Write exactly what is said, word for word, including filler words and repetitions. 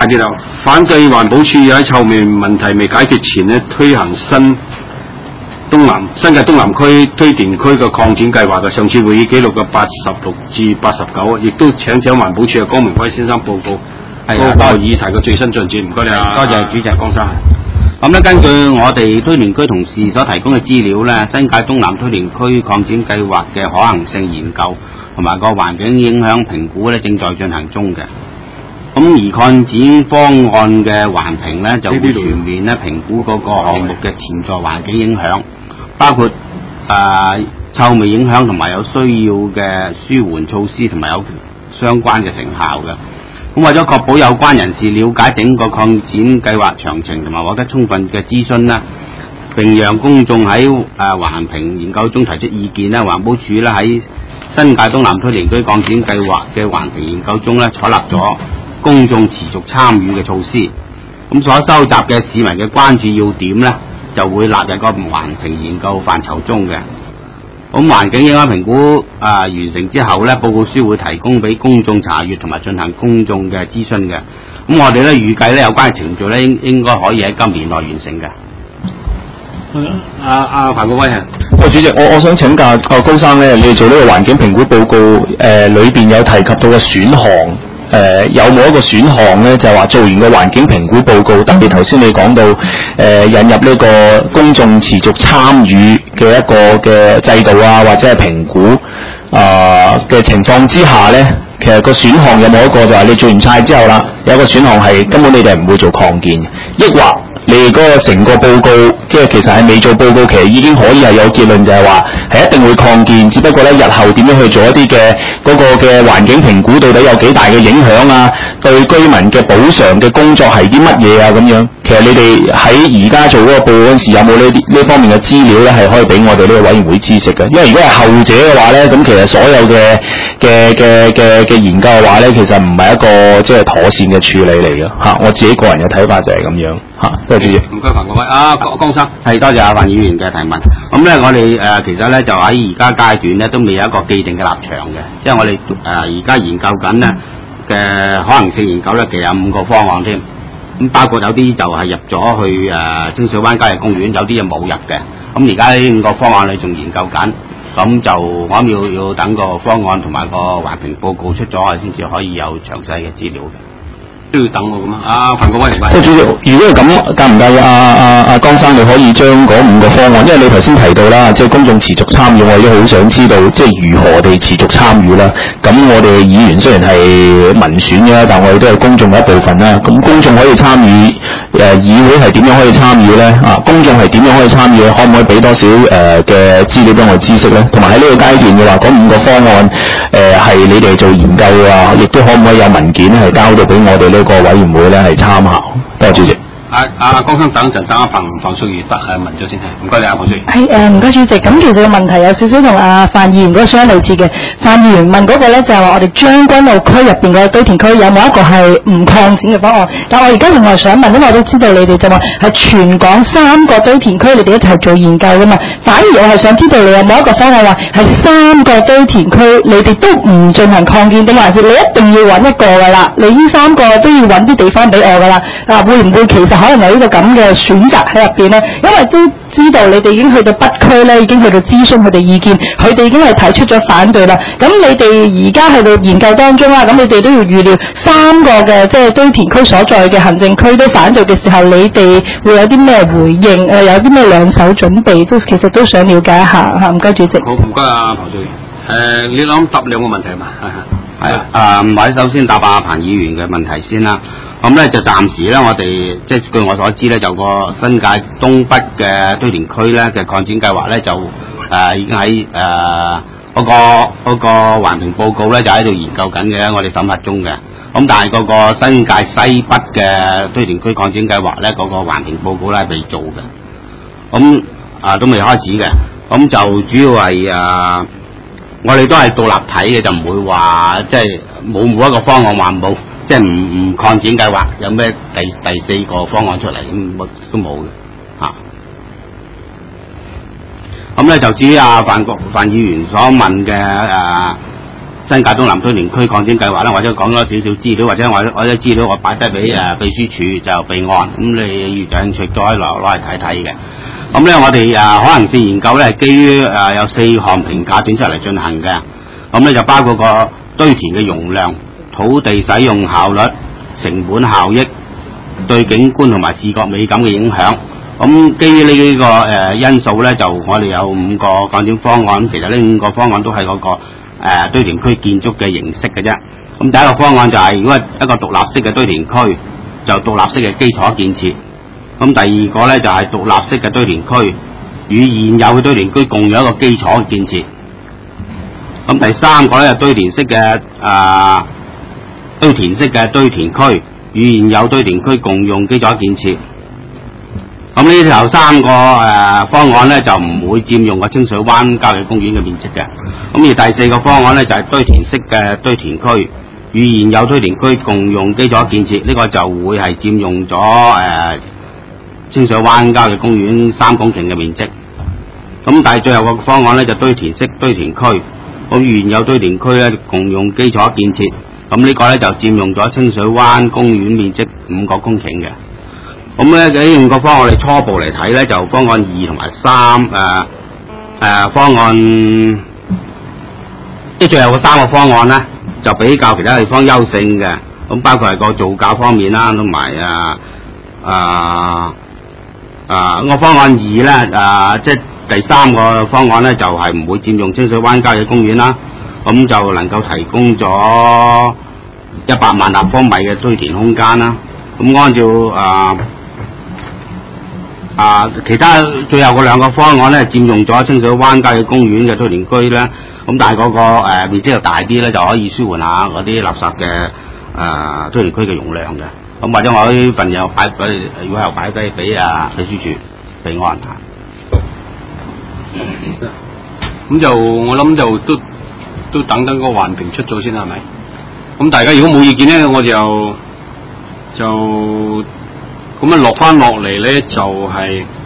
啲啦，反對環保署喺臭味問題未解決前呢，推行新東南新界東南區堆填區嘅擴展計劃嘅。上次會議記錄嘅八十六至八十九，亦都請請環保署嘅江明輝先生報告係嗰個議題嘅最新進展。唔該你啊，多謝主席江生。 咁咧，根據我哋堆填區同事所提供嘅資料咧，新界東南堆填區擴展計劃嘅可行性研究同埋個環境影響評估咧，正在進行中嘅。咁而擴展方案嘅環評咧，就會全面咧評估嗰個項目嘅潛在環境影響，包括誒、呃、臭味影響同埋有需要嘅舒緩措施同埋有相關嘅成效嘅。咁為咗確保有關人士了解整個擴展計劃詳情同埋獲得充分嘅諮詢啦，並讓公眾喺誒環評研究中提出意見咧，環保署咧喺新界東南堆填區擴展計劃嘅環評研究中咧，採納咗公眾持續參與嘅措施。咁所收集嘅市民嘅關注要點咧，就會納入個環評研究範疇中嘅。咁環境影響評估啊、呃、完成之後咧，報告書會提供俾公眾查閱同埋進行公眾嘅諮詢嘅。咁我哋咧預計咧有關嘅程序咧應應該可以喺今年內完成嘅。 阿阿彭國威啊， 喂，主席，我我想請教啊高生咧，你哋做呢個環境評估報告誒裏邊有提及到嘅選項。誒、呃、有冇一個選項咧？就係話做完個環境評估報告，特別頭先你講到誒、呃、引入呢個公眾持續參與嘅一個嘅制度啊，或者係評估啊嘅、呃、情況之下咧，其實個選項有冇一個就係你做完晒之後啦，有一個選項係根本你哋唔會做擴建，抑或你哋嗰個成個報告，即係其實係未做報告，其實已經可以係有結論，就係話係一定會擴建，只不過咧日後點樣去做一啲嘅嗰個嘅環境評估，到底有幾大嘅影響啊？對居民嘅補償嘅工作係啲乜嘢啊？咁樣，其實你哋喺而家做嗰個報告嗰陣時，有冇呢啲呢方面嘅資料咧，係可以俾我哋呢個委員會知悉嘅？因為如果係後者嘅話咧，咁其實所有嘅嘅嘅嘅嘅研究嘅話咧，其實唔係一個即係妥善嘅處理嚟嘅嚇。我自己個人嘅睇法就係咁樣嚇。多謝主席。 唔該，彭國威。啊，江生， 係多謝阿范議員嘅提問。咁咧，我哋誒、呃、其實咧就喺而家階段咧都未有一個既定嘅立場嘅，即係我哋誒而家研究緊咧嘅可能性研究咧，其實有五個方案添。咁包括有啲就係入咗去誒清水灣郊野公園，有啲就冇入嘅。咁而家呢五個方案你仲研究緊，咁就我諗要要等個方案同埋個環評報告出咗，先至可以有詳細嘅資料嘅。 都要等我咁啊！阿彭國威， 即係主席，如果係咁，介唔介意阿阿阿江生，你可以將嗰五個方案，因為你頭先提到啦，即係公眾持續參與，我亦都好想知道，即係如何地持續參與啦。咁我哋議員雖然係民選嘅，但我哋都係公眾嘅一部分啦。咁公眾可以參與，誒、呃、議會係點樣可以參與咧？啊，公眾係點樣可以參與？可唔可以俾多少誒嘅資料俾我知識咧？同埋喺呢個階段嘅話，嗰五個方案誒係、呃、你哋做研究啊，亦都可唔可以有文件係交到俾我哋呢個委員會咧係參考？多謝主席。 阿阿江生等一陣，等阿彭彭淑儀得誒問咗先係，唔該你阿彭淑儀。 係誒，唔該主席。咁其實個問題有少少同阿范議員嗰個相類似嘅。范議員問嗰個咧就係話我哋將軍澳區入邊個堆填區有冇一個係唔擴展嘅方案？但我而家另外想問，因為我都知道你哋就話係全港三個堆填區你哋一齊做研究噶嘛。反而我係想知道你有冇一個方案話係三個堆填區你哋都唔進行擴建，定還是你一定要揾一個噶啦？你呢三個都要揾啲地方俾我噶啦？啊，會唔會其實可能有呢個咁嘅選擇喺入邊咧？因為都知道你哋已經去到北區咧，已經去到諮詢佢哋意見，佢哋已經係提出咗反對啦。咁你哋而家喺度研究當中啦，咁你哋都要預料三個嘅即係堆填區所在嘅行政區都反對嘅時候，你哋會有啲咩回應？誒、呃，有啲咩兩手準備？都其實都想了解一下嚇。唔該，主席。 好，唔該啊，彭淑儀。誒、呃，你諗答兩個問題嘛？係係。 係啊，誒，或者首先答下彭議員嘅問題先啦。咁咧就暫時咧，我哋即係據我所知咧，就個新界東北嘅堆填區咧嘅擴展計劃咧，就誒、呃、已經喺誒嗰個嗰、那個環評報告咧，就喺度研究緊嘅，我哋審核中嘅。咁但係嗰個新界西北嘅堆填區擴展計劃咧，嗰、那個環評報告咧係未做嘅。咁啊、呃、都未開始嘅。咁就主要係啊、呃，我哋都係獨立睇嘅，就唔會話即係冇冇一個方案話冇。即係唔唔擴展計劃，有咩第第四個方案出嚟咁都冇嘅嚇。咁、啊、咧就至於阿范國范議員所問嘅誒新界東南堆填區擴展計劃啦，或者講多少少資料，或者我我啲資料我擺低俾誒秘書處就備案，咁你如果有興趣都可以攞攞嚟睇睇嘅。咁咧我哋誒可能性研究咧係基於誒有四項評價短出嚟進行嘅，咁咧就包括個堆填嘅容量、土地使用效率、成本效益、對景觀同埋視覺美感嘅影響。咁基於呢幾個誒、呃、因素咧，就我哋有五個擴展方案。其實呢五個方案都係嗰、那個誒、呃、堆填區建築嘅形式嘅啫。咁第一個方案就係、是、如果一個獨立式嘅堆填區，就獨立式嘅基礎建設。咁第二個咧就係、是、獨立式嘅堆填區，與現有嘅堆填區共有一個基礎嘅建設。咁第三個咧係堆填式嘅啊、呃、堆填式嘅堆填區，與現有堆填區共用基礎建設。咁呢頭三個誒、呃、方案咧就唔會佔用個清水灣郊野公園嘅面積嘅。咁而第四個方案咧就係、是、堆填式嘅堆填區，與現有堆填區共用基礎建設，呢、這個就會係佔用咗誒、呃、清水灣郊野公園三公頃嘅面積。咁但係最後個方案咧就堆填式堆填區，咁原有堆填區咧共用基礎建設，咁呢個咧就佔用咗清水灣公園面積五個公頃嘅。咁咧呢五個方案我哋初步嚟睇咧，就方案二同埋三誒誒方案，即係最後個三個方案咧，就比較其他地方優勝嘅。咁包括係個造價方面啦，同埋啊啊啊個方案二咧啊，即係第三個方案咧，就係、是、唔會佔用清水灣郊野公園啦。咁就能夠提供咗一百萬立方米嘅堆填空間啦。咁按照啊啊其他最後嗰兩個方案咧，佔用咗清水灣郊野公園嘅堆填區咧，咁但係嗰、那個誒、呃、面積又大啲咧，就可以舒緩下嗰啲垃圾嘅誒堆填區嘅容量嘅。咁或者我呢份又擺俾，如果又擺低俾啊秘書處備案下。 咁就我諗就都都等等個環評出咗先係咪？咁大家如果冇意見咧，我就就咁樣落翻落嚟咧，就係、是。